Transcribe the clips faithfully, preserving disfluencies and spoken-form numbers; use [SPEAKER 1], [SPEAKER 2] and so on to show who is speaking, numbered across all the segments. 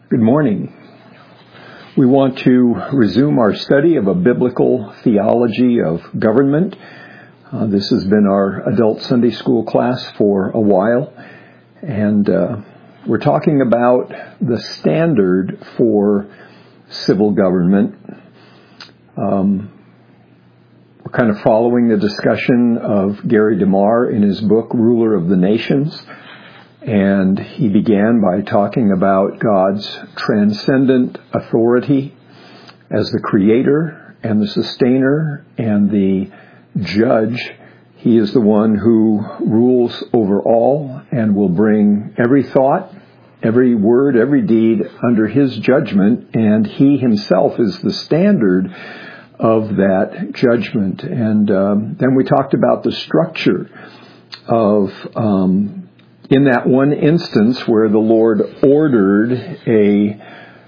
[SPEAKER 1] Good morning. We want to resume our study of a biblical theology of government. Uh, this has been our adult Sunday school class for a while, and uh, we're talking about the standard for civil government. Um, we're kind of following the discussion of Gary DeMar in his book, Ruler of the Nations. And he began by talking about God's transcendent authority as the creator and the sustainer and the judge. He is the one who rules over all and will bring every thought, every word, every deed under his judgment. And he himself is the standard of that judgment. And um, then we talked about the structure of um in that one instance where the Lord ordered a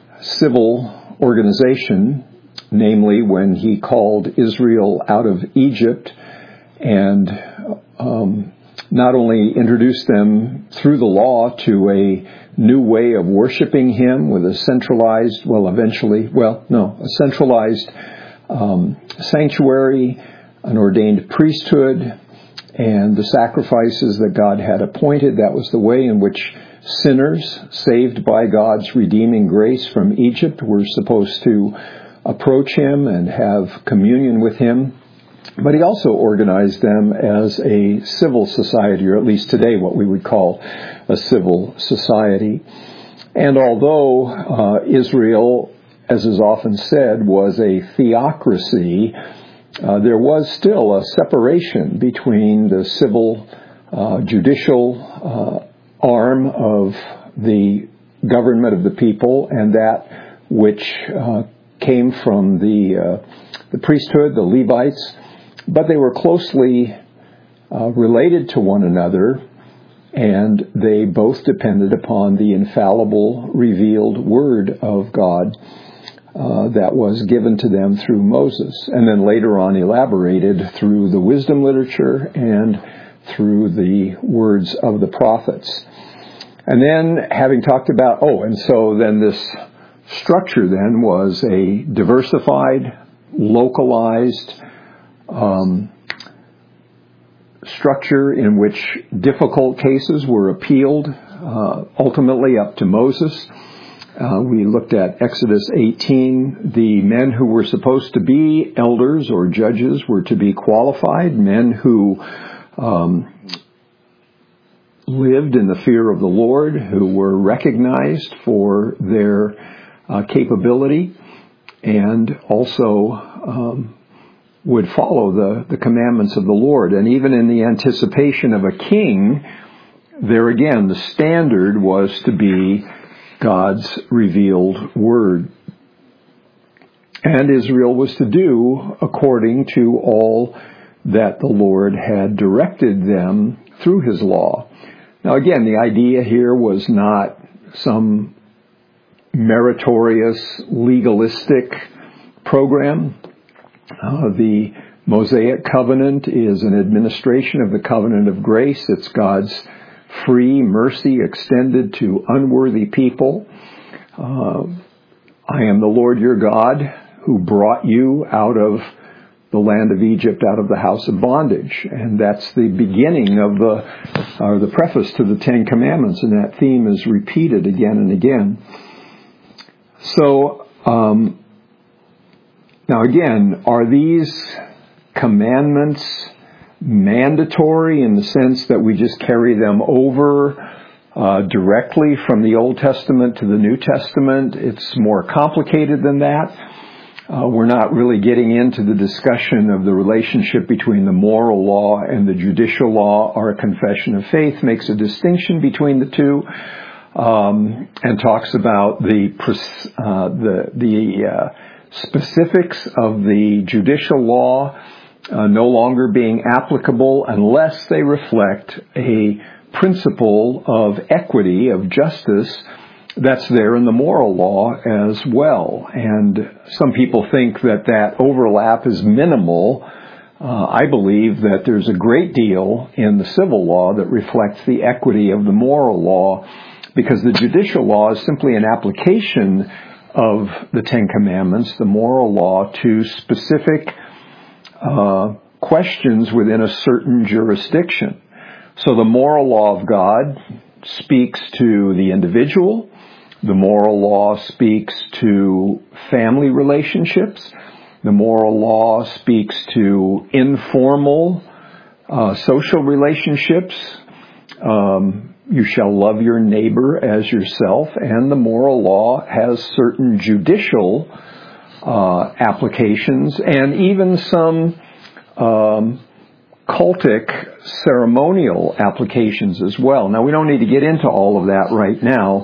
[SPEAKER 1] civil organization, namely when he called Israel out of Egypt and um, not only introduced them through the law to a new way of worshiping him with a centralized, well, eventually, well, no, a centralized um, sanctuary, an ordained priesthood, and the sacrifices that God had appointed. That was the way in which sinners, saved by God's redeeming grace from Egypt, were supposed to approach him and have communion with him. But he also organized them as a civil society, or at least today what we would call a civil society. And although uh, Israel, as is often said, was a theocracy, Uh, there was still a separation between the civil, uh, judicial uh, arm of the government of the people and that which uh, came from the uh, the priesthood, the Levites. But they were closely uh, related to one another, and they both depended upon the infallible, revealed Word of God Uh, that was given to them through Moses, and then later on elaborated through the wisdom literature and through the words of the prophets. And then having talked about, oh, and so then this structure then was a diversified, localized um, structure in which difficult cases were appealed uh, ultimately up to Moses. Uh, we looked at Exodus eighteen. The men who were supposed to be elders or judges were to be qualified, men who um, lived in the fear of the Lord, who were recognized for their uh, capability, and also um, would follow the, the commandments of the Lord. And even in the anticipation of a king, there again, the standard was to be God's revealed Word. And Israel was to do according to all that the Lord had directed them through his law. Now again, the idea here was not some meritorious, legalistic program. Uh, the Mosaic covenant is an administration of the covenant of grace. It's God's free mercy extended to unworthy people. Uh, I am the Lord your God who brought you out of the land of Egypt, out of the house of bondage. And that's the beginning of the, or the preface to the Ten Commandments, and that theme is repeated again and again. So, um, now again, are these commandments mandatory in the sense that we just carry them over uh, directly from the Old Testament to the New Testament? It's more complicated than that. Uh, we're not really getting into the discussion of the relationship between the moral law and the judicial law. Our confession of faith makes a distinction between the two um, and talks about the uh, the, the uh, specifics of the judicial law Uh, no longer being applicable unless they reflect a principle of equity, of justice, that's there in the moral law as well. And some people think that that overlap is minimal. Uh, I believe that there's a great deal in the civil law that reflects the equity of the moral law, because the judicial law is simply an application of the Ten Commandments, the moral law, to specific uh, questions within a certain jurisdiction. So the moral law of God speaks to the individual. The moral law speaks to family relationships. The moral law speaks to informal uh, social relationships. Um, you shall love your neighbor as yourself. And the moral law has certain judicial uh, applications and even some um, cultic ceremonial applications as well. Now, we don't need to get into all of that right now,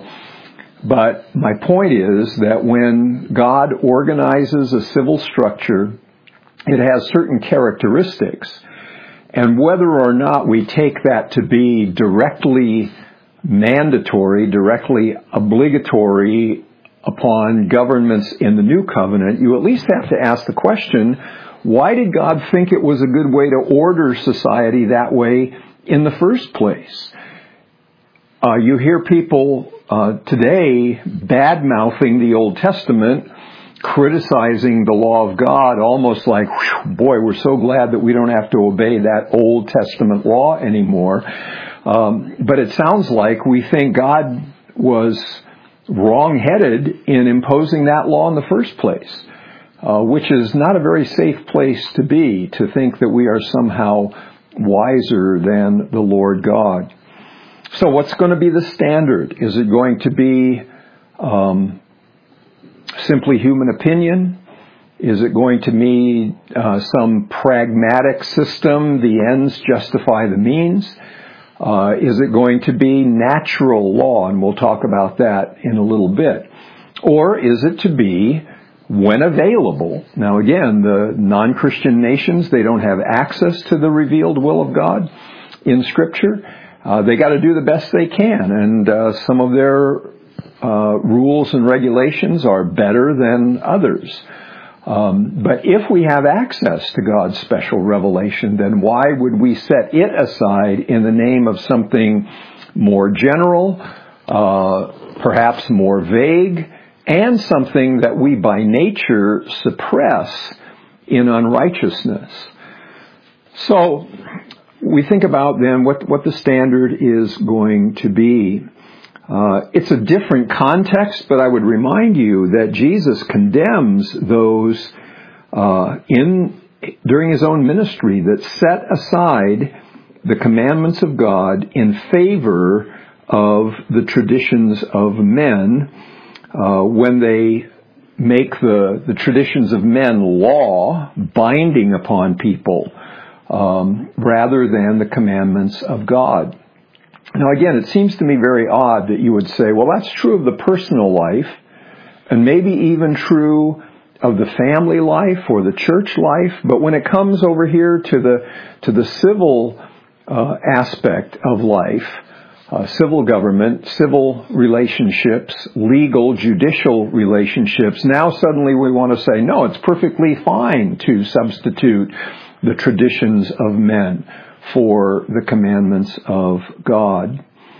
[SPEAKER 1] but my point is that when God organizes a civil structure, it has certain characteristics, and whether or not we take that to be directly mandatory, directly obligatory upon governments in the New Covenant, you at least have to ask the question, why did God think it was a good way to order society that way in the first place? Uh, you hear people uh, today bad-mouthing the Old Testament, criticizing the law of God, almost like, boy, we're so glad that we don't have to obey that Old Testament law anymore. Um, but it sounds like we think God was wrong-headed in imposing that law in the first place. Uh, which is not a very safe place to be, to think that we are somehow wiser than the Lord God. So what's going to be the standard? Is it going to be um, simply human opinion? Is it going to be uh, some pragmatic system, the ends justify the means? Uh, is it going to be natural law? And we'll talk about that in a little bit. Or is it to be when available? Now again, the non-Christian nations, they don't have access to the revealed will of God in Scripture. Uh, they got to do the best they can, and uh, some of their uh, rules and regulations are better than others. Um, but if we have access to God's special revelation, then why would we set it aside in the name of something more general, uh, perhaps more vague, and something that we by nature suppress in unrighteousness? So we think about then what, what the standard is going to be. Uh, it's a different context, but I would remind you that Jesus condemns those uh, in during his own ministry that set aside the commandments of God in favor of the traditions of men. Uh, when they make the, the traditions of men law, binding upon people, um, rather than the commandments of God. Now again, it seems to me very odd that you would say, well, that's true of the personal life, and maybe even true of the family life or the church life, but when it comes over here to the, to the civil uh, aspect of life, Uh, civil government, civil relationships, legal, judicial relationships, now suddenly we want to say, no, it's perfectly fine to substitute the traditions of men for the commandments of God.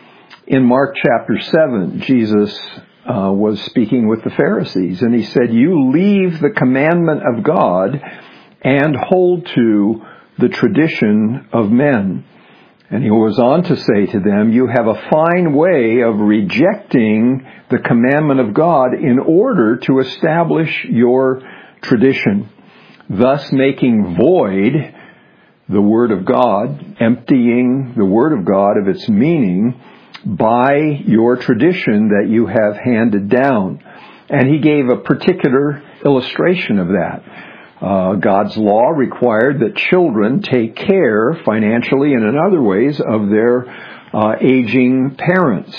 [SPEAKER 1] In Mark chapter seven, Jesus uh, was speaking with the Pharisees, and he said, you leave the commandment of God and hold to the tradition of men. And he was on to say to them, you have a fine way of rejecting the commandment of God in order to establish your tradition, thus making void the Word of God, emptying the Word of God of its meaning by your tradition that you have handed down. And he gave a particular illustration of that. Uh, God's law required that children take care financially and in other ways of their uh, aging parents.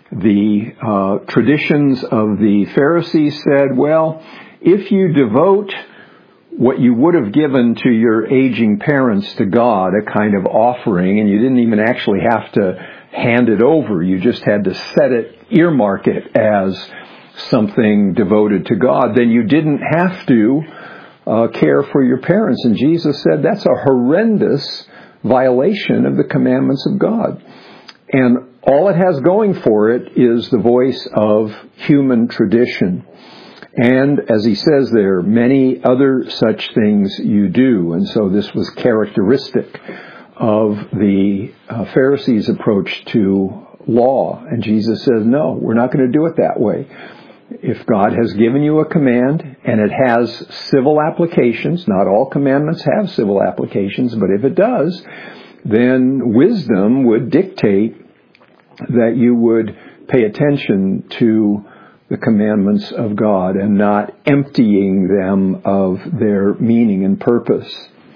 [SPEAKER 1] The uh, traditions of the Pharisees said, well, if you devote what you would have given to your aging parents to God, a kind of offering, and you didn't even actually have to hand it over, you just had to set it, earmark it as something devoted to God, then you didn't have to Uh, care for your parents. And Jesus said that's a horrendous violation of the commandments of God. And all it has going for it is the voice of human tradition. And, as he says there, many other such things you do. And so this was characteristic of the uh, Pharisees' approach to law. And Jesus says, no, we're not going to do it that way. If God has given you a command, and it has civil applications, not all commandments have civil applications, but if it does, then wisdom would dictate that you would pay attention to the commandments of God and not emptying them of their meaning and purpose.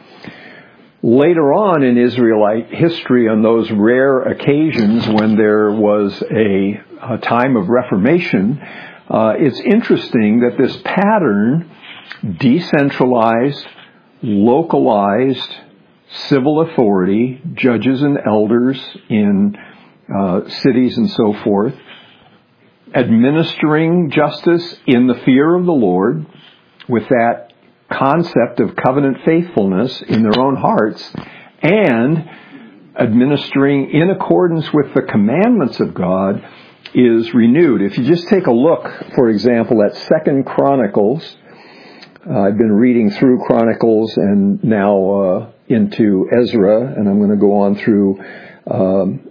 [SPEAKER 1] Later on in Israelite history, on those rare occasions when there was a, a time of reformation, uh, it's interesting that this pattern, decentralized, localized civil authority, judges and elders in uh, cities and so forth, administering justice in the fear of the Lord with that concept of covenant faithfulness in their own hearts, and administering in accordance with the commandments of God is renewed. If you just take a look, for example, at Second Chronicles, uh, I've been reading through Chronicles and now uh, into Ezra, and I'm going to go on through um,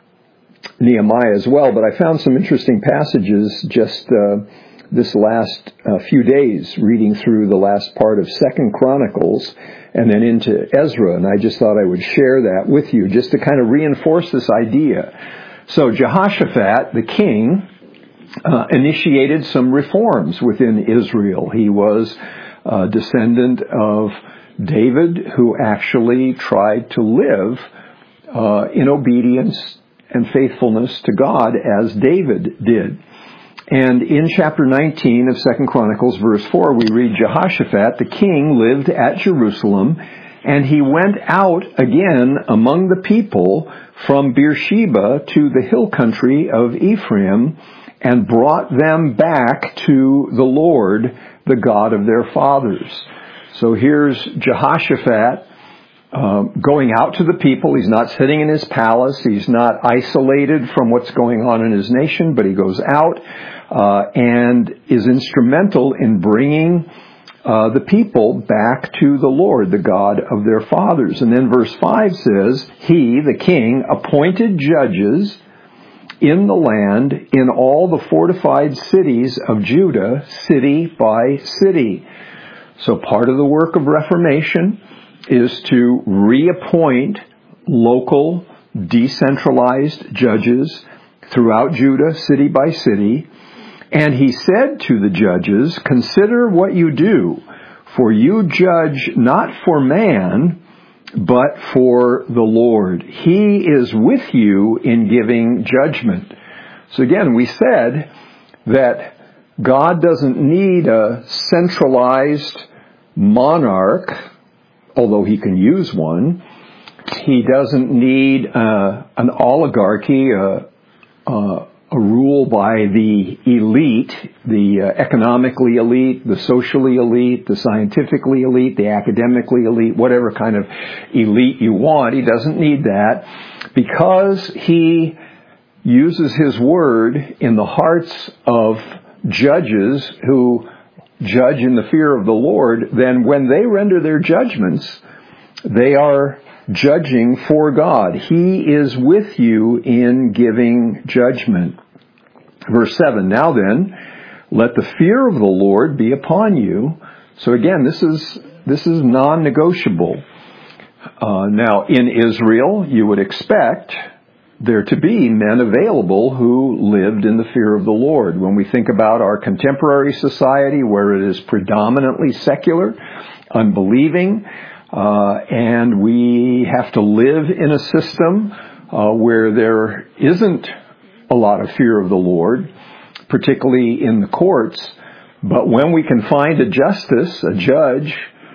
[SPEAKER 1] Nehemiah as well, but I found some interesting passages just uh, this last uh, few days, reading through the last part of Second Chronicles and then into Ezra, and I just thought I would share that with you just to kind of reinforce this idea. So Jehoshaphat, the king, uh, initiated some reforms within Israel. He was a descendant of David, who actually tried to live uh, in obedience and faithfulness to God as David did. And in chapter nineteen of Second Chronicles, verse four, we read, Jehoshaphat, the king, lived at Jerusalem, and he went out again among the people from Beersheba to the hill country of Ephraim, and brought them back to the Lord, the God of their fathers. So here's Jehoshaphat uh, going out to the people. He's not sitting in his palace. He's not isolated from what's going on in his nation, but he goes out uh, and is instrumental in bringing uh, the people back to the Lord, the God of their fathers. And then verse five says, he, the king, appointed judges in the land in all the fortified cities of Judah, city by city. So part of the work of Reformation is to reappoint local, decentralized judges throughout Judah, city by city. And he said to the judges, consider what you do, for you judge not for man, but for the Lord. He is with you in giving judgment. So again, we said that God doesn't need a centralized monarch, although he can use one. He doesn't need uh, an oligarchy, uh, uh, a rule by the elite, the uh, economically elite, the socially elite, the scientifically elite, the academically elite, whatever kind of elite you want. He doesn't need that, because he uses his word in the hearts of judges who judge in the fear of the Lord. Then when they render their judgments, they are judging for God. He is with you in giving judgment. Verse seven, now then, let the fear of the Lord be upon you. So again, this is this is non-negotiable. Uh, now, in Israel, you would expect there to be men available who lived in the fear of the Lord. When we think about our contemporary society, where it is predominantly secular, unbelieving, uh, and we have to live in a system uh, where there isn't a lot of fear of the Lord, particularly in the courts. But when we can find a justice, a judge,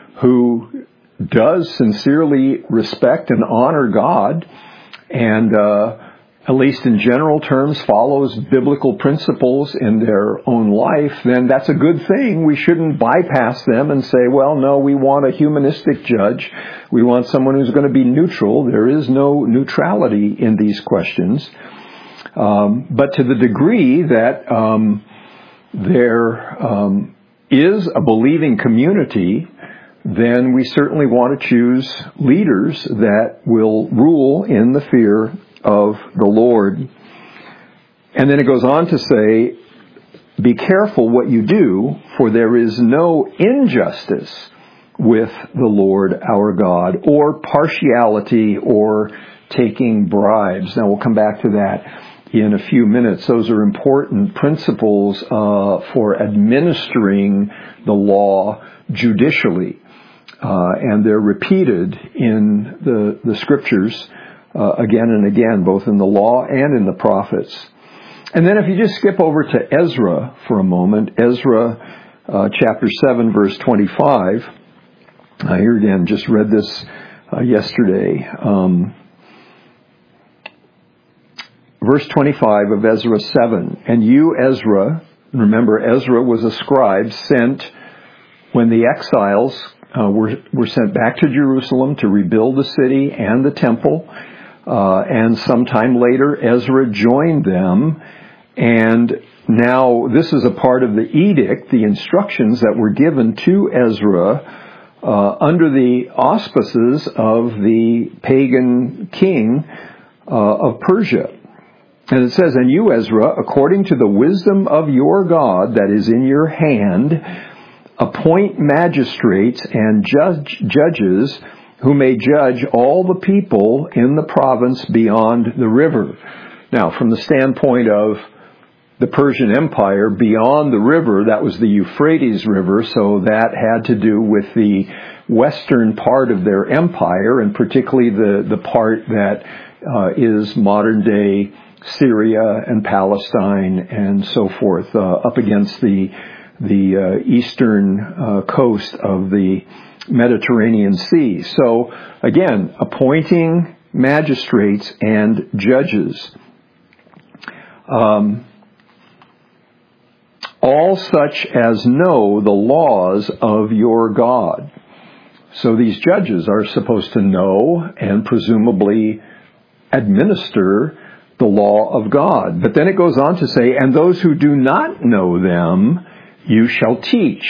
[SPEAKER 1] who does sincerely respect and honor God, and uh, at least in general terms follows biblical principles in their own life, then that's a good thing. We shouldn't bypass them and say, well, no, we want a humanistic judge. We want someone who's going to be neutral. There is no neutrality in these questions. Um, but to the degree that um, there um, is a believing community, then we certainly want to choose leaders that will rule in the fear of the Lord. And then it goes on to say, be careful what you do, for there is no injustice with the Lord our God, or partiality, or taking bribes. Now we'll come back to that in a few minutes. Those are important principles uh, for administering the law judicially. Uh, and they're repeated in the, the scriptures uh, again and again, both in the law and in the prophets. And then if you just skip over to Ezra for a moment, Ezra uh, chapter seven, verse twenty-five. I here again just read this uh, yesterday. Um, verse twenty-five of Ezra seven. And you, Ezra, remember Ezra was a scribe sent when the exiles uh, were, were sent back to Jerusalem to rebuild the city and the temple. Uh, and sometime later, Ezra joined them. And now this is a part of the edict, the instructions that were given to Ezra uh, under the auspices of the pagan king uh, of Persia. And it says, and you, Ezra, according to the wisdom of your God that is in your hand, appoint magistrates and judge, judges who may judge all the people in the province beyond the river. Now, from the standpoint of the Persian Empire, beyond the river, that was the Euphrates River, so that had to do with the western part of their empire, and particularly the, the part that uh, is modern-day Syria and Palestine and so forth, uh, up against the the uh, eastern uh, coast of the Mediterranean Sea. So, again, appointing magistrates and judges. Um, all such as know the laws of your God. So these judges are supposed to know and presumably administer the law of God. But then it goes on to say, and those who do not know them, you shall teach.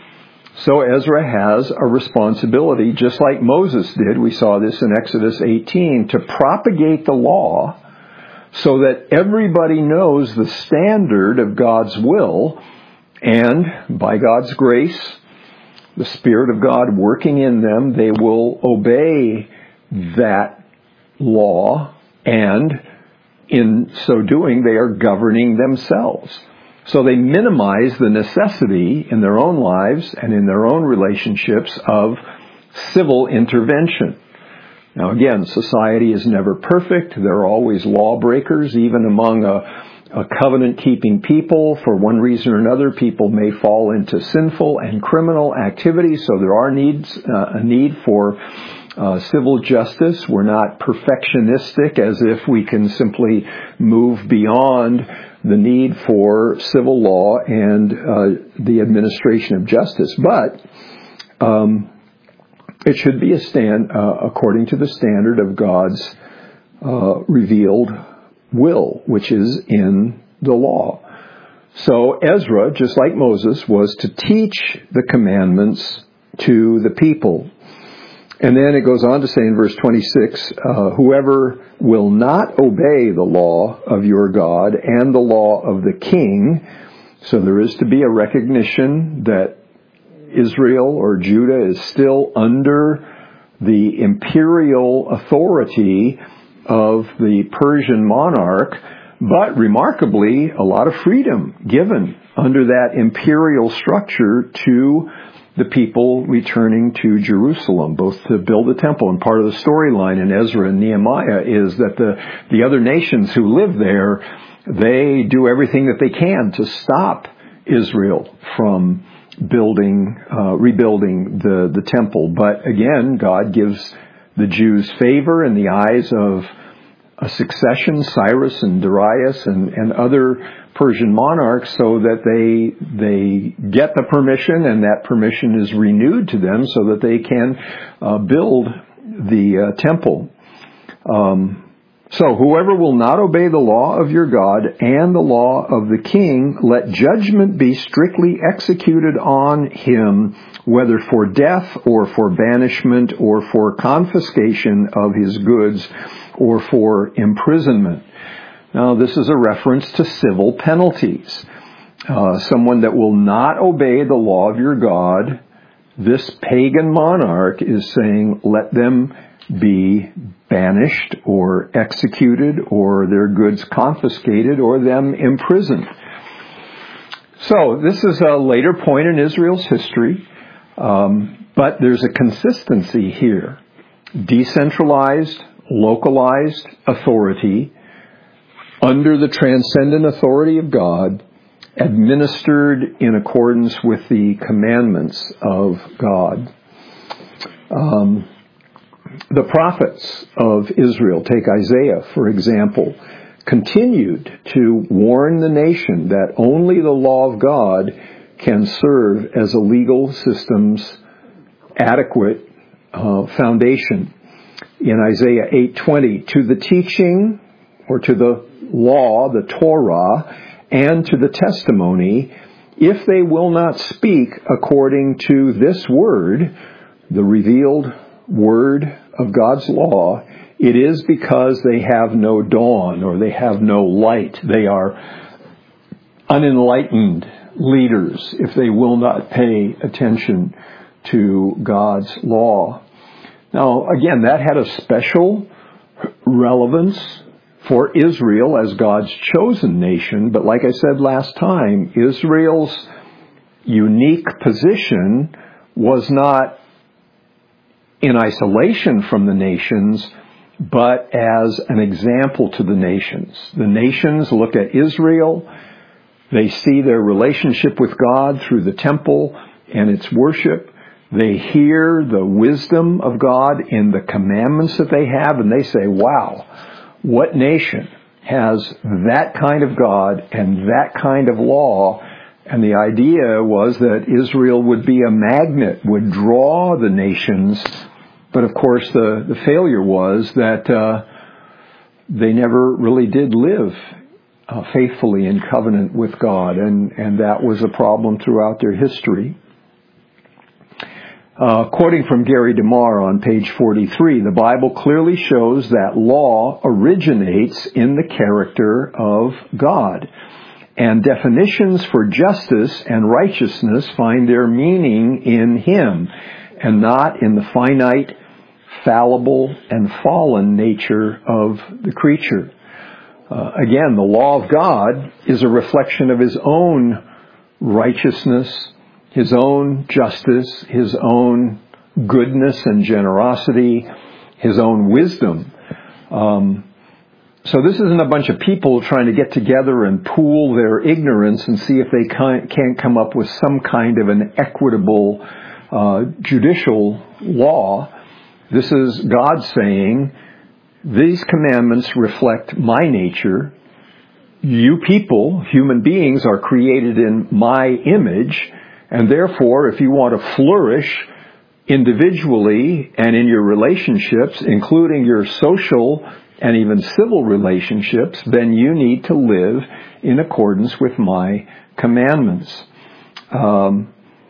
[SPEAKER 1] So Ezra has a responsibility, just like Moses did. We saw this in Exodus eighteen, to propagate the law so that everybody knows the standard of God's will, and by God's grace, the Spirit of God working in them, they will obey that law, and in so doing, they are governing themselves. So they minimize the necessity in their own lives and in their own relationships of civil intervention. Now again, society is never perfect. There are always lawbreakers, even among a, a covenant-keeping people. For one reason or another, people may fall into sinful and criminal activities, so there are needs, uh, a need for Uh, civil justice. We're not perfectionistic as if we can simply move beyond the need for civil law and uh, the administration of justice. But um, it should be a stand uh, according to the standard of God's uh, revealed will, which is in the law. So Ezra, just like Moses, was to teach the commandments to the people. And then it goes on to say in verse twenty-six, uh, whoever will not obey the law of your God and the law of the king, so there is to be a recognition that Israel or Judah is still under the imperial authority of the Persian monarch, but remarkably, a lot of freedom given under that imperial structure to the people returning to Jerusalem, both to build the temple. And part of the storyline in Ezra and Nehemiah is that the, the other nations who live there, they do everything that they can to stop Israel from building, uh, rebuilding the, the temple. But again, God gives the Jews favor in the eyes of a succession, Cyrus and Darius and, and other Persian monarchs, so that they they get the permission, and that permission is renewed to them so that they can uh, build the uh, temple. Um, So whoever will not obey the law of your God and the law of the king, let judgment be strictly executed on him, whether for death or for banishment or for confiscation of his goods or for imprisonment. Now, this is a reference to civil penalties. Uh, someone that will not obey the law of your God, this pagan monarch is saying, let them be banished or executed or their goods confiscated or them imprisoned. So this is a later point in Israel's history, um, but there's a consistency here. Decentralized, localized authority under the transcendent authority of God, administered in accordance with the commandments of God. Um, the prophets of Israel, take Isaiah, for example, continued to warn the nation that only the law of God can serve as a legal system's adequate uh, foundation. In Isaiah eight twenty, to the teaching, or to the law, the Torah, and to the testimony, if they will not speak according to this word, the revealed word of God's law, it is because they have no dawn or they have no light. They are unenlightened leaders if they will not pay attention to God's law. Now, again, that had a special relevance for Israel as God's chosen nation, but like I said last time, Israel's unique position was not in isolation from the nations, but as an example to the nations. The nations look at Israel, they see their relationship with God through the temple and its worship. They hear the wisdom of God in the commandments that they have, and they say, wow, what nation has that kind of God and that kind of law? And the idea was that Israel would be a magnet, would draw the nations. But of course, the, the failure was that uh, they never really did live uh, faithfully in covenant with God. And, and that was a problem throughout their history. Uh, quoting from Gary DeMar on page forty-three, the Bible clearly shows that law originates in the character of God. And definitions for justice and righteousness find their meaning in Him and not in the finite, fallible, and fallen nature of the creature. Uh, again, the law of God is a reflection of His own righteousness, His own justice, His own goodness and generosity, His own wisdom. Um, so this isn't a bunch of people trying to get together and pool their ignorance and see if they can't come up with some kind of an equitable uh, judicial law. This is God saying, these commandments reflect my nature. You people, human beings, are created in my image. And therefore, if you want to flourish individually and in your relationships, including your social and even civil relationships, then you need to live in accordance with my commandments. Um,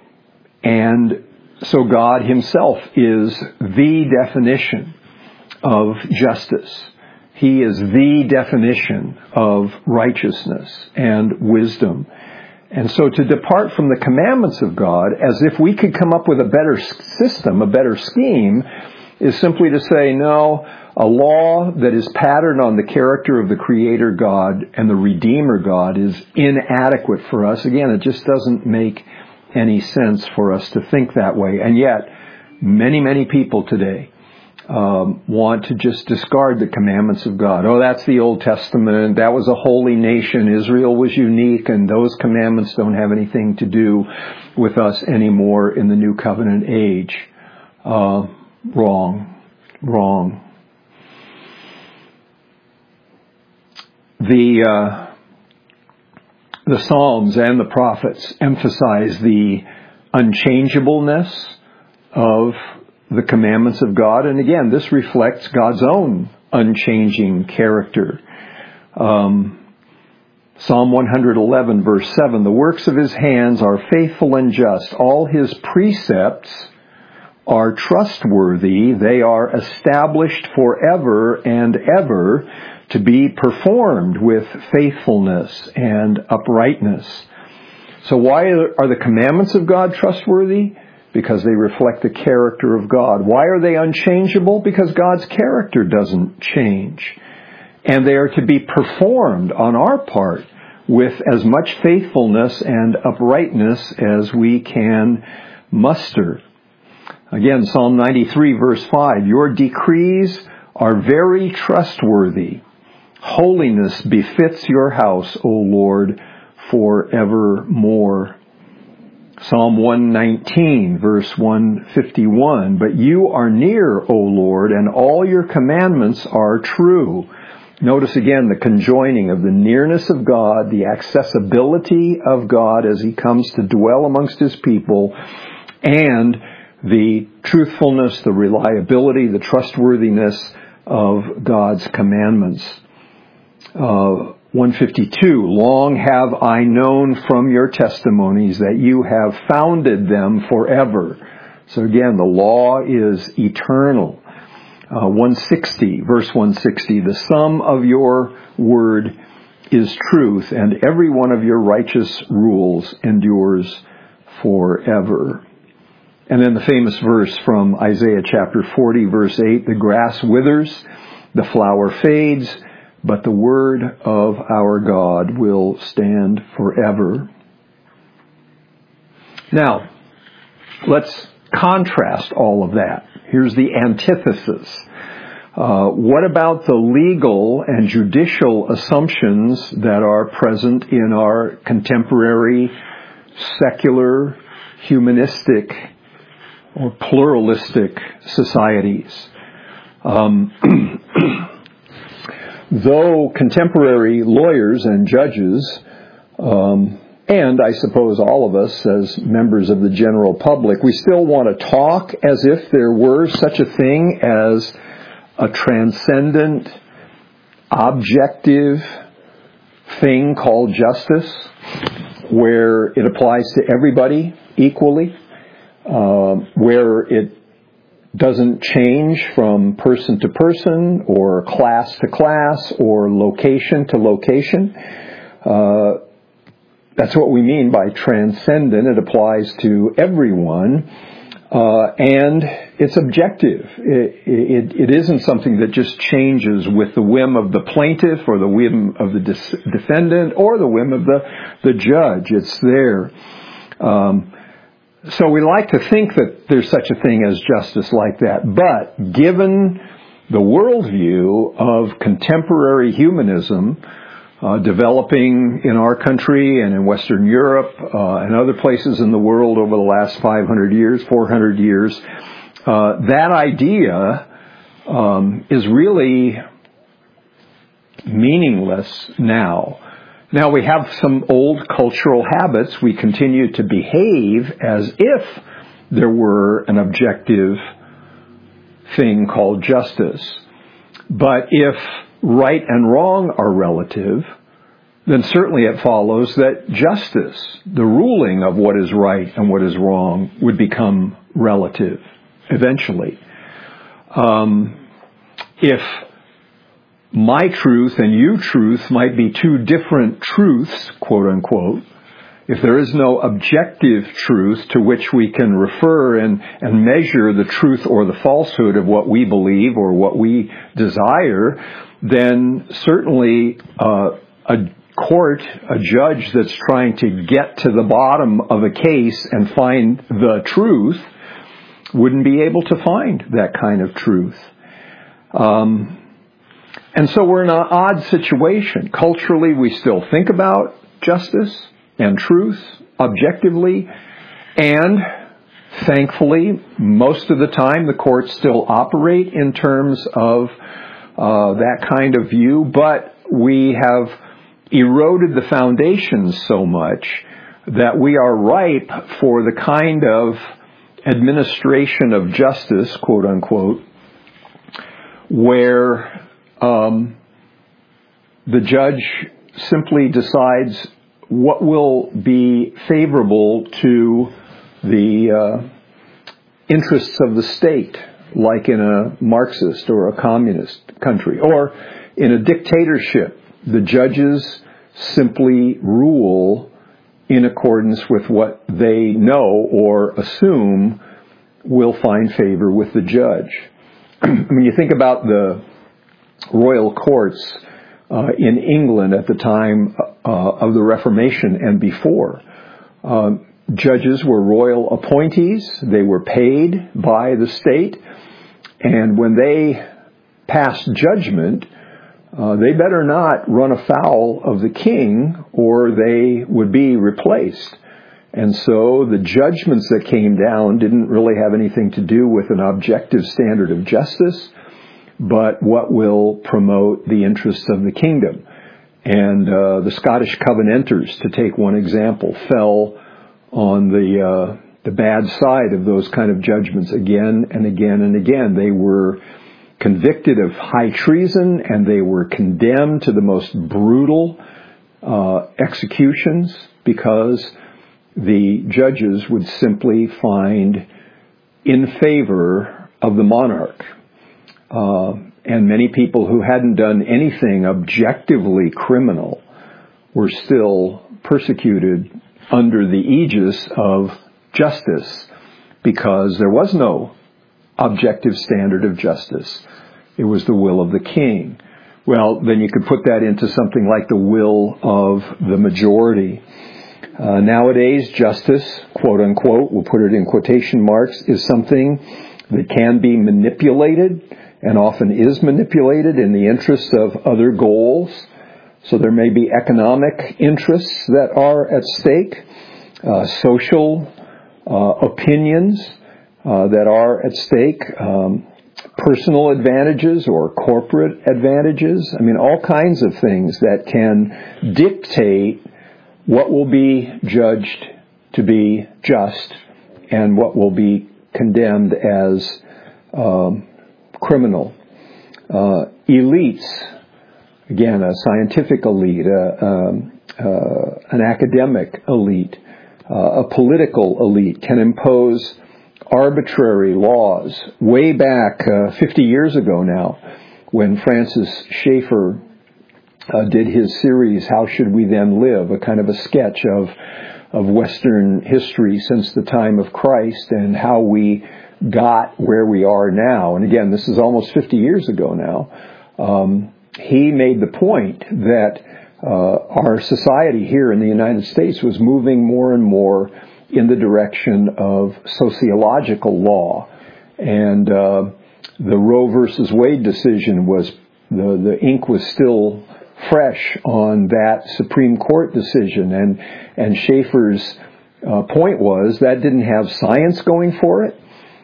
[SPEAKER 1] and so God Himself is the definition of justice. He is the definition of righteousness and wisdom. And so to depart from the commandments of God as if we could come up with a better system, a better scheme, is simply to say, no, a law that is patterned on the character of the Creator God and the Redeemer God is inadequate for us. Again, it just doesn't make any sense for us to think that way. And yet, many, many people today Um, want to just discard the commandments of God. Oh, that's the Old Testament. That was a holy nation. Israel was unique, and those commandments don't have anything to do with us anymore in the New Covenant age. Uh, wrong. Wrong. The uh, the Psalms and the prophets emphasize the unchangeableness of the commandments of God. And again, this reflects God's own unchanging character. Um, Psalm one eleven, verse seven, the works of his hands are faithful and just. All his precepts are trustworthy. They are established forever and ever to be performed with faithfulness and uprightness. So why are the commandments of God trustworthy? Because they reflect the character of God. Why are they unchangeable? Because God's character doesn't change. And they are to be performed on our part with as much faithfulness and uprightness as we can muster. Again, Psalm ninety-three, verse five, your decrees are very trustworthy. Holiness befits your house, O Lord, forevermore. Psalm one nineteen, verse one fifty-one, but you are near, O Lord, and all your commandments are true. Notice again the conjoining of the nearness of God, the accessibility of God as he comes to dwell amongst his people, and the truthfulness, the reliability, the trustworthiness of God's commandments. Uh, one fifty-two, long have I known from your testimonies that you have founded them forever. So again, the law is eternal. Uh, one sixty, verse one sixty, the sum of your word is truth, and every one of your righteous rules endures forever. And then the famous verse from Isaiah chapter forty, verse eight, the grass withers, the flower fades, but the word of our God will stand forever. Now, let's contrast all of that. Here's the antithesis. Uh, what about the legal and judicial assumptions that are present in our contemporary, secular, humanistic, or pluralistic societies? Um, though contemporary lawyers and judges, um, and I suppose all of us as members of the general public, we still want to talk as if there were such a thing as a transcendent, objective thing called justice, where it applies to everybody equally, uh, where it doesn't change from person to person or class to class or location to location. Uh, That's what we mean by transcendent. It applies to everyone, uh, and it's objective. It, it, it isn't something that just changes with the whim of the plaintiff or the whim of the dis- defendant or the whim of the, the judge. It's there. Um, so we like to think that there's such a thing as justice like that. But given the worldview of contemporary humanism, Uh, developing in our country and in Western Europe uh, and other places in the world over the last five hundred years, four hundred years, uh, that idea um, is really meaningless now. Now we have some old cultural habits. We continue to behave as if there were an objective thing called justice. But if right and wrong are relative, then certainly it follows that justice, the ruling of what is right and what is wrong, would become relative eventually. Um, if my truth and you truth might be two different truths, quote unquote, if there is no objective truth to which we can refer and, and measure the truth or the falsehood of what we believe or what we desire, then certainly uh, a court, a judge that's trying to get to the bottom of a case and find the truth wouldn't be able to find that kind of truth. Um, and so we're in an odd situation. Culturally, we still think about justice and truth objectively, and thankfully, most of the time the courts still operate in terms of uh, that kind of view, but we have eroded the foundations so much that we are ripe for the kind of administration of justice, quote unquote, where um, the judge simply decides what will be favorable to the uh, interests of the state, like in a Marxist or a communist country. Or in a dictatorship, the judges simply rule in accordance with what they know or assume will find favor with the judge. When you think about the royal courts uh, in England at the time uh, of the Reformation and before, uh, judges were royal appointees. They were paid by the state. And when they passed judgment, uh, they better not run afoul of the king or they would be replaced. And so the judgments that came down didn't really have anything to do with an objective standard of justice, but what will promote the interests of the kingdom. And uh, the Scottish Covenanters, to take one example, fell on the uh, the bad side of those kind of judgments again and again and again. They were convicted of high treason, and they were condemned to the most brutal uh, executions because the judges would simply find in favor of the monarch. Uh, and many people who hadn't done anything objectively criminal were still persecuted under the aegis of justice because there was no objective standard of justice. It was the will of the king. Well, then you could put that into something like the will of the majority. Uh, nowadays, justice, quote unquote, we'll put it in quotation marks, is something that can be manipulated and often is manipulated in the interests of other goals. So there may be economic interests that are at stake, uh, social uh, opinions uh, that are at stake, um, personal advantages or corporate advantages. I mean, all kinds of things that can dictate what will be judged to be just and what will be condemned as um, criminal. Uh, elites, again, a scientific elite, uh, um, uh, an academic elite, uh, a political elite can impose arbitrary laws. Way back uh, fifty years ago now, when Francis Schaeffer uh, did his series, How Should We Then Live?, a kind of a sketch of of Western history since the time of Christ and how we got where we are now. And again, this is almost fifty years ago now. Um, he made the point that uh, our society here in the United States was moving more and more in the direction of sociological law. And uh, the Roe versus Wade decision was, the, the ink was still fresh on that Supreme Court decision. And, and Schaeffer's uh, point was that didn't have science going for it.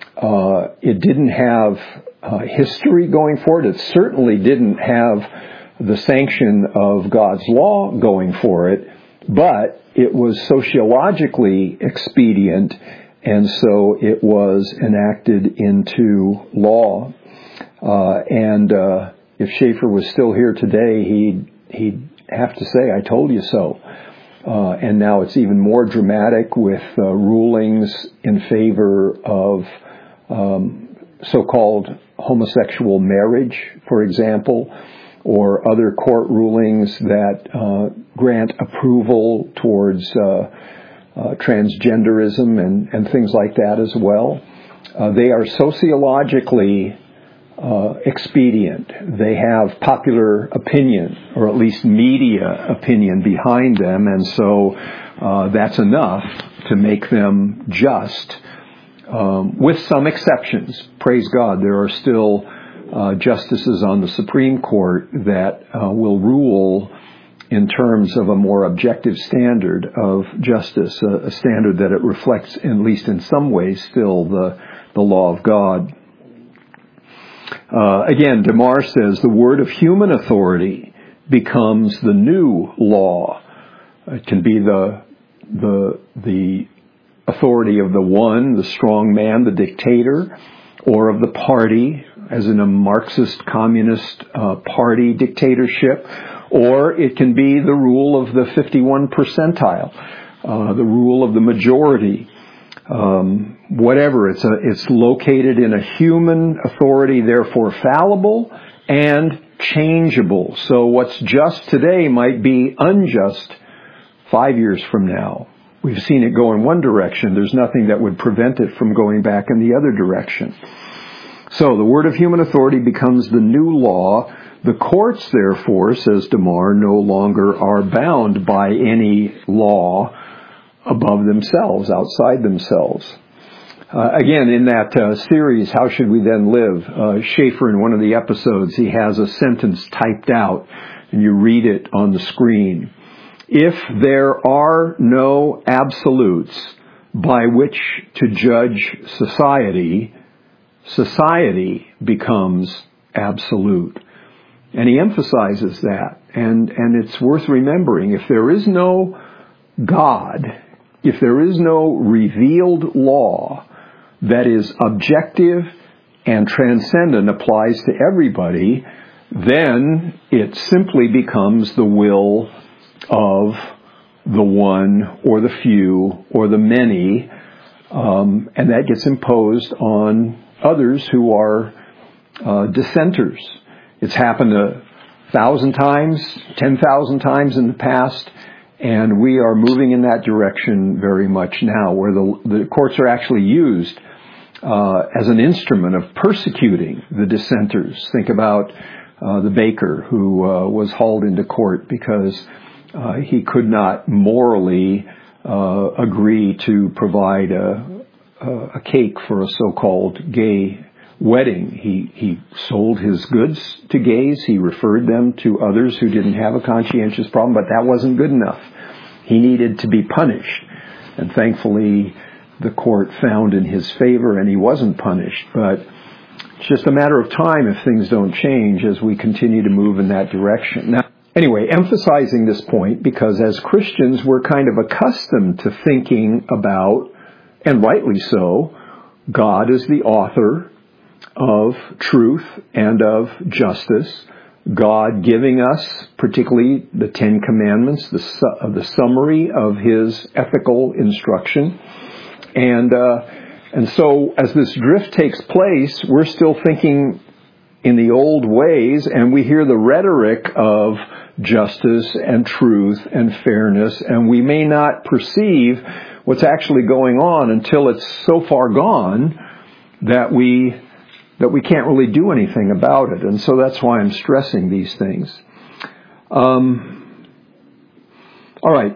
[SPEAKER 1] Uh, it didn't have uh, history going for it. It certainly didn't have the sanction of God's law going for it. But it was sociologically expedient, and so it was enacted into law. Uh, and uh, if Schaeffer was still here today, he'd, he'd have to say, I told you so. Uh, and now it's even more dramatic with uh, rulings in favor of um, so-called homosexual marriage, for example, or other court rulings that uh, grant approval towards uh, uh, transgenderism and, and things like that as well. Uh, they are sociologically uh, expedient. They have popular opinion, or at least media opinion behind them, and so uh, that's enough to make them just, um, with some exceptions. Praise God, there are still Uh, justices on the Supreme Court that uh, will rule in terms of a more objective standard of justice, a, a standard that it reflects, at least in some ways, still the, the law of God. Uh, again, DeMar says the word of human authority becomes the new law. It can be the the the authority of the one, the strong man, the dictator, or of the party, as in a Marxist communist uh, party dictatorship, or it can be the rule of the fifty-one percentile, uh, the rule of the majority. Um, whatever, it's a, it's located in a human authority, therefore fallible and changeable. So what's just today might be unjust five years from now. We've seen it go in one direction. There's nothing that would prevent it from going back in the other direction. So the word of human authority becomes the new law. The courts, therefore, says DeMar, no longer are bound by any law above themselves, outside themselves. Uh, again, in that uh, series, How Should We Then Live? Uh, Schaeffer, in one of the episodes, he has a sentence typed out, and you read it on the screen. If there are no absolutes by which to judge society, society becomes absolute. And he emphasizes that. And, and it's worth remembering, if there is no God, if there is no revealed law that is objective and transcendent, applies to everybody, then it simply becomes the will of the one or the few or the many, um, and that gets imposed on others who are uh, dissenters. It's happened a thousand times, ten thousand times in the past, and we are moving in that direction very much now, where the, the courts are actually used uh, as an instrument of persecuting the dissenters. Think about uh, the baker who uh, was hauled into court because uh, he could not morally uh, agree to provide a, a cake for a so-called gay wedding. He he sold his goods to gays. He referred them to others who didn't have a conscientious problem, but that wasn't good enough. He needed to be punished. And thankfully, the court found in his favor and he wasn't punished. But it's just a matter of time if things don't change as we continue to move in that direction. Now, anyway, emphasizing this point, because as Christians, we're kind of accustomed to thinking about, and rightly so, God is the author of truth and of justice, God giving us, particularly the Ten Commandments, the, su- the summary of His ethical instruction. And uh, and so as this drift takes place, we're still thinking in the old ways, and we hear the rhetoric of justice and truth and fairness, and we may not perceive what's actually going on until it's so far gone that we that we can't really do anything about it. And so that's why I'm stressing these things. Um, all right.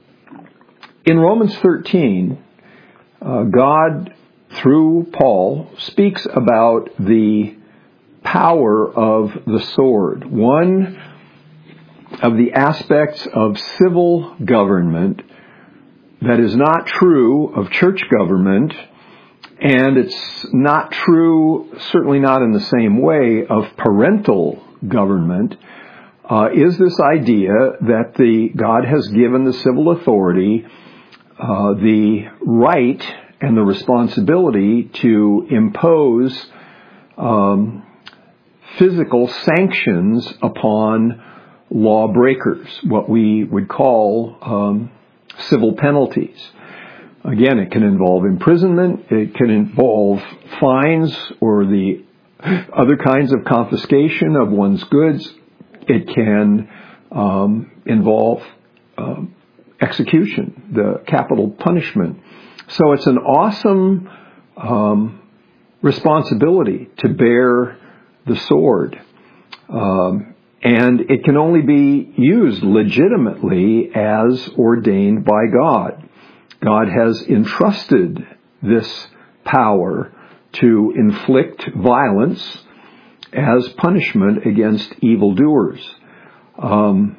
[SPEAKER 1] In Romans thirteen, uh, God, through Paul, speaks about the power of the sword. One of the aspects of civil government that is not true of church government, and it's not true, certainly not in the same way, of parental government, uh, is this idea that the God has given the civil authority uh, the right and the responsibility to impose um, physical sanctions upon lawbreakers, what we would call um, civil penalties. Again, it can involve imprisonment, it can involve fines or the other kinds of confiscation of one's goods. It can um, involve uh, execution, the capital punishment. So it's an awesome um, responsibility to bear the sword. Um, and it can only be used legitimately as ordained by God. God has entrusted this power to inflict violence as punishment against evildoers. Um,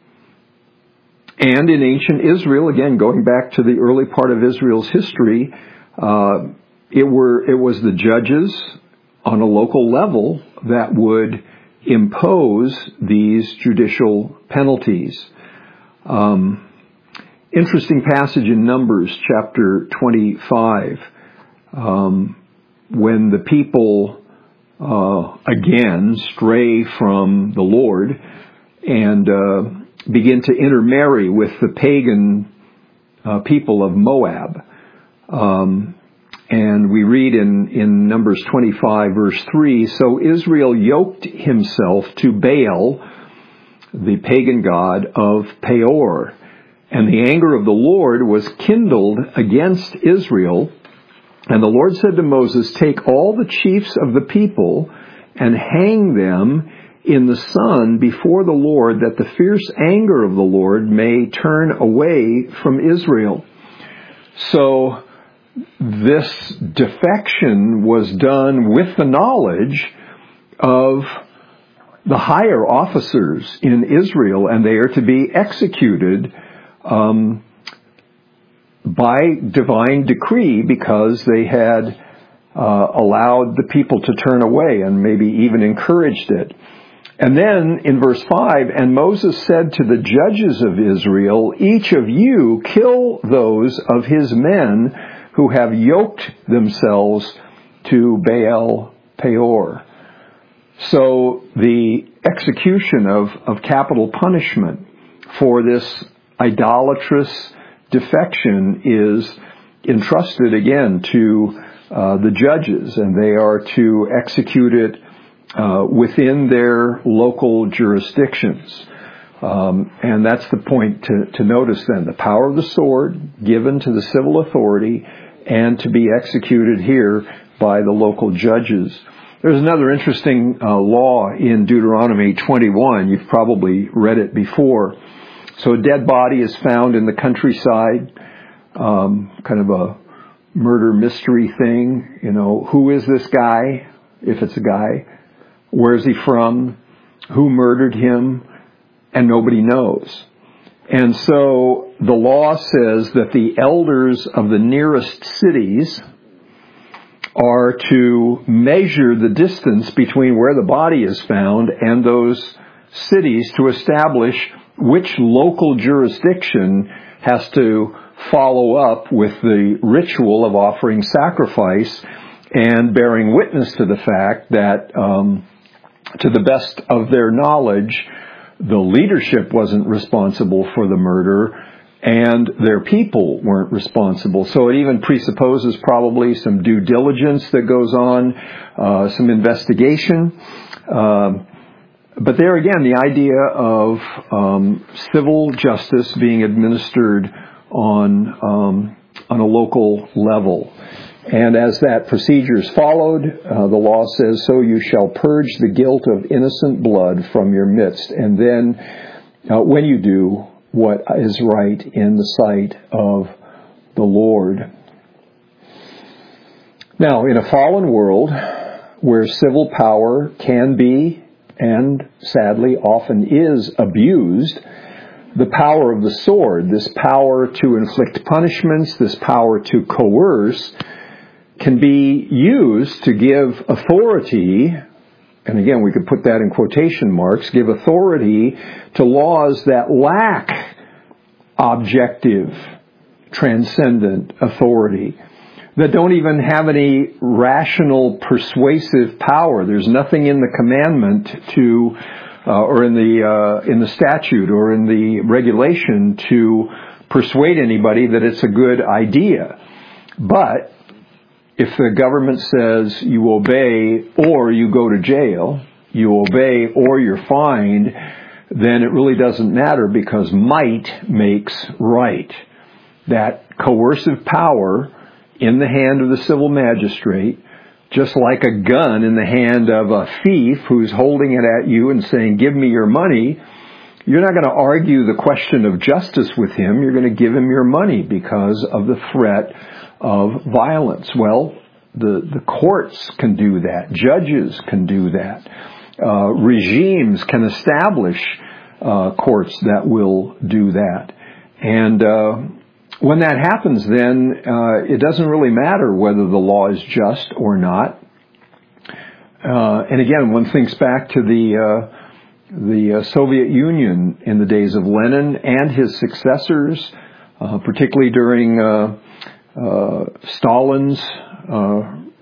[SPEAKER 1] and in ancient Israel, again, going back to the early part of Israel's history, uh, it were it was the judges on a local level that would impose these judicial penalties. Um, Interesting passage in Numbers chapter twenty-five. Um, when the people uh, again stray from the Lord and uh, begin to intermarry with the pagan uh, people of Moab. Um, and we read in, in Numbers twenty-five, verse three, "So Israel yoked himself to Baal, the pagan god of Peor. And the anger of the Lord was kindled against Israel. And the Lord said to Moses, take all the chiefs of the people and hang them in the sun before the Lord, that the fierce anger of the Lord may turn away from Israel." So this defection was done with the knowledge of the higher officers in Israel, and they are to be executed um, by divine decree because they had uh, allowed the people to turn away and maybe even encouraged it. And then in verse five, "And Moses said to the judges of Israel, each of you kill those of his men who have yoked themselves to Baal Peor." So the execution of, of capital punishment for this idolatrous defection is entrusted again to uh, the judges, and they are to execute it uh, within their local jurisdictions. Um, and that's the point to, to notice then. The power of the sword given to the civil authority and to be executed here by the local judges. There's another interesting uh, law in Deuteronomy twenty-one. You've probably read it before. So a dead body is found in the countryside, um, kind of a murder mystery thing. You know, who is this guy, if it's a guy? Where is he from? Who murdered him? And nobody knows. And so the law says that the elders of the nearest cities are to measure the distance between where the body is found and those cities to establish which local jurisdiction has to follow up with the ritual of offering sacrifice and bearing witness to the fact that, um, to the best of their knowledge, the leadership wasn't responsible for the murder, and their people weren't responsible. So it even presupposes probably some due diligence that goes on, uh, some investigation. Um, but there again, the idea of um, civil justice being administered on um, on a local level. And as that procedure is followed, uh, the law says, "So you shall purge the guilt of innocent blood from your midst." And then uh, when you do what is right in the sight of the Lord. Now, in a fallen world where civil power can be, and sadly often is, abused, the power of the sword, this power to inflict punishments, this power to coerce, can be used to give authority, and again we could put that in quotation marks, give authority to laws that lack objective, transcendent authority, that don't even have any rational, persuasive power. There's nothing in the commandment to, uh, or in the uh, in the statute or in the regulation to persuade anybody that it's a good idea. But if the government says you obey or you go to jail, you obey or you're fined, then it really doesn't matter because might makes right. That coercive power in the hand of the civil magistrate, just like a gun in the hand of a thief who's holding it at you and saying, "Give me your money," you're not going to argue the question of justice with him. You're going to give him your money because of the threat of violence. Well, the, the courts can do that. Judges can do that. Uh, regimes can establish uh, courts that will do that. And uh, when that happens, then uh, it doesn't really matter whether the law is just or not. Uh, and again, one thinks back to the uh, the uh, Soviet Union in the days of Lenin and his successors, uh, particularly during uh, uh, Stalin's uh,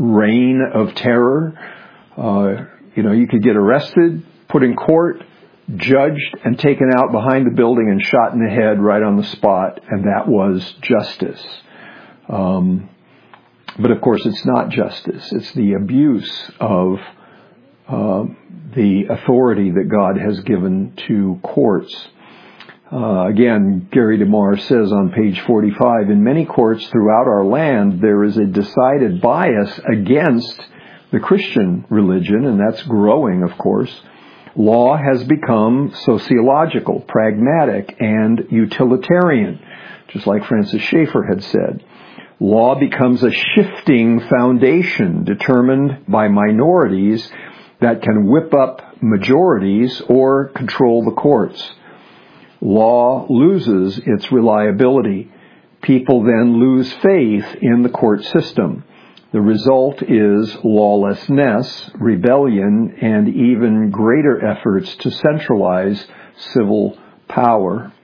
[SPEAKER 1] reign of terror. Uh, you know, you could get arrested, put in court, judged, and taken out behind the building and shot in the head right on the spot, and that was justice. Um, but of course, it's not justice. It's the abuse of uh, the authority that God has given to courts. Uh, again, Gary DeMar says on page forty-five, in many courts throughout our land, there is a decided bias against the Christian religion, and that's growing, of course. Law has become sociological, pragmatic, and utilitarian, just like Francis Schaeffer had said. Law becomes a shifting foundation determined by minorities that can whip up majorities or control the courts. Law loses its reliability. People then lose faith in the court system. The result is lawlessness, rebellion, and even greater efforts to centralize civil power.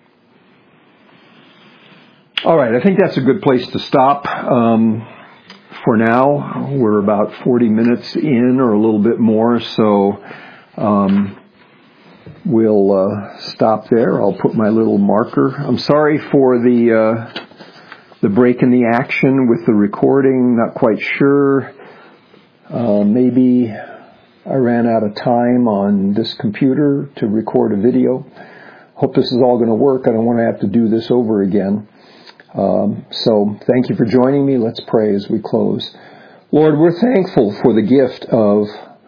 [SPEAKER 1] All right, I think that's a good place to stop. Um, for now, we're about forty minutes in or a little bit more, so um, we'll uh, stop there. I'll put my little marker. I'm sorry for the uh, the break in the action with the recording. Not quite sure. Uh, maybe I ran out of time on this computer to record a video. Hope this is all going to work. I don't want to have to do this over again. Um, so thank you for joining me. Let's pray as we close. Lord, we're thankful for the gift of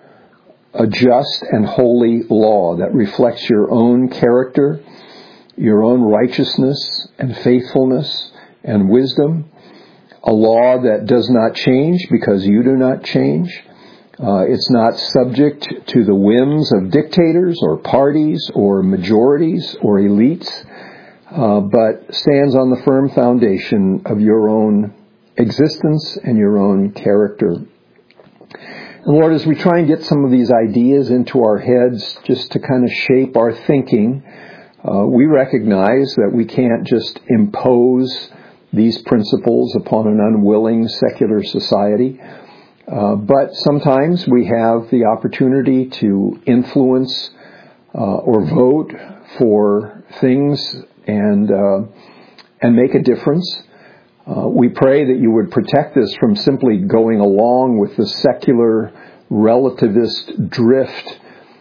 [SPEAKER 1] a just and holy law that reflects your own character, your own righteousness and faithfulness and wisdom, a law that does not change because you do not change. Uh, it's not subject to the whims of dictators or parties or majorities or elites, uh, but stands on the firm foundation of your own existence and your own character. And Lord, as we try and get some of these ideas into our heads just to kind of shape our thinking, uh, we recognize that we can't just impose these principles upon an unwilling secular society. Uh, but sometimes we have the opportunity to influence uh, or vote for things and uh, and make a difference. Uh, we pray that you would protect us from simply going along with the secular relativist drift.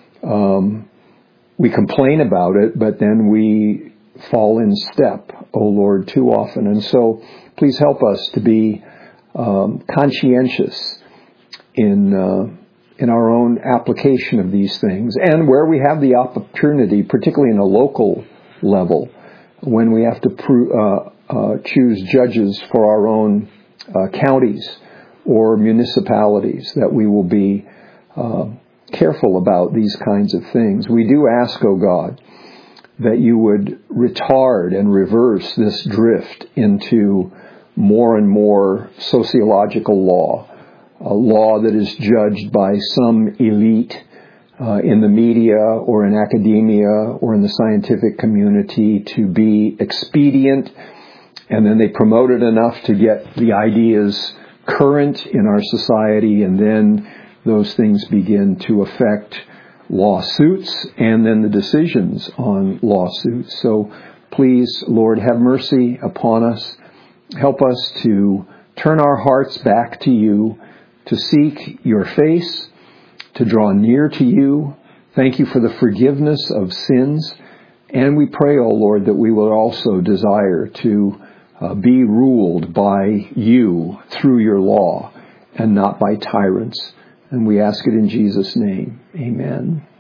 [SPEAKER 1] Um, we complain about it, but then we fall in step, O Lord, too often. And so please help us to be um, conscientious in uh, in our own application of these things, and where we have the opportunity, particularly in a local level, when we have to pro- uh, uh, choose judges for our own uh, counties or municipalities, that we will be uh, careful about these kinds of things. We do ask, O God, that you would retard and reverse this drift into more and more sociological law, a law that is judged by some elite uh, in the media or in academia or in the scientific community to be expedient, and then they promote it enough to get the ideas current in our society, and then those things begin to affect lawsuits and then the decisions on lawsuits. So please, Lord, have mercy upon us. Help us to turn our hearts back to you, to seek your face, to draw near to you. Thank you for the forgiveness of sins. And we pray, O Lord, that we will also desire to uh, be ruled by you through your law and not by tyrants. And we ask it in Jesus' name. Amen.